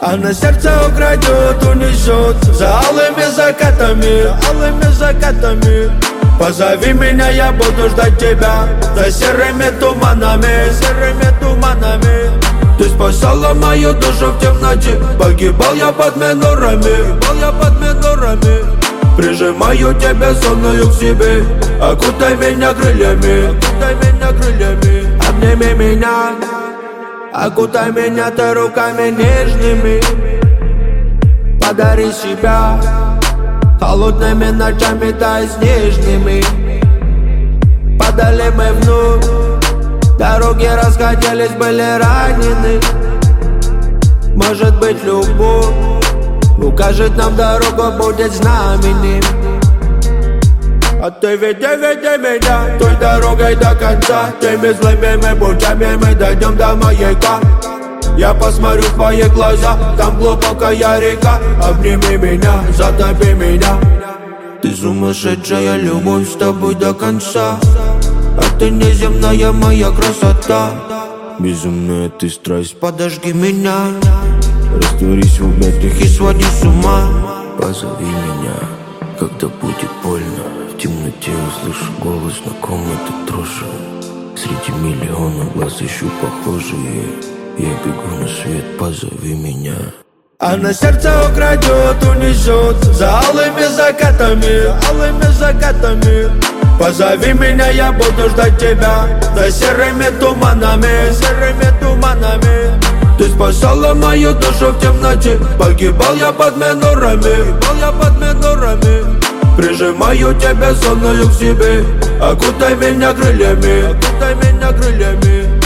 А на сердце украдет, унесет за алыми закатами, алыми закатами. Позови меня, я буду ждать тебя за серыми туманами, серыми туманами. Ты спасала мою душу в темноте, погибал я под минорами, погибал я под минорами. Прижимаю тебя сонную к себе, окутай меня крыльями, окутай меня крыльями. Обними меня, окутай меня ты руками нежными. Подари себя холодными ночами, тай снежными. Падали мы вновь, дороги расходились, были ранены. Может быть, любовь укажет нам дорогу, будет знаменем. А ты веди меня той дорогой до конца. Теми злыми путями мы дойдем до маяка. Я посмотрю в твои глаза, там глубокая река. Обними меня, затопи меня. Ты сумасшедшая любовь, с тобой до конца. А ты неземная моя красота. Безумная ты страсть, подожги меня. Растворись в объятиях и своди с ума. Позови меня, когда будет больно. В темноте услышу голос знакомый, ты дрожи. Среди миллионов глаз ищу похожие. Я бегу на свет, позови меня. А на сердце украдет, унесет за алыми закатами, алыми закатами. Позови меня, я буду ждать тебя за серыми туманами, серыми туманами. Ты спасала мою душу в темноте, погибал я под минорами, погибал я под минорами. Прижимаю тебя сонную к себе, окутай меня крыльями, окутай меня крыльями.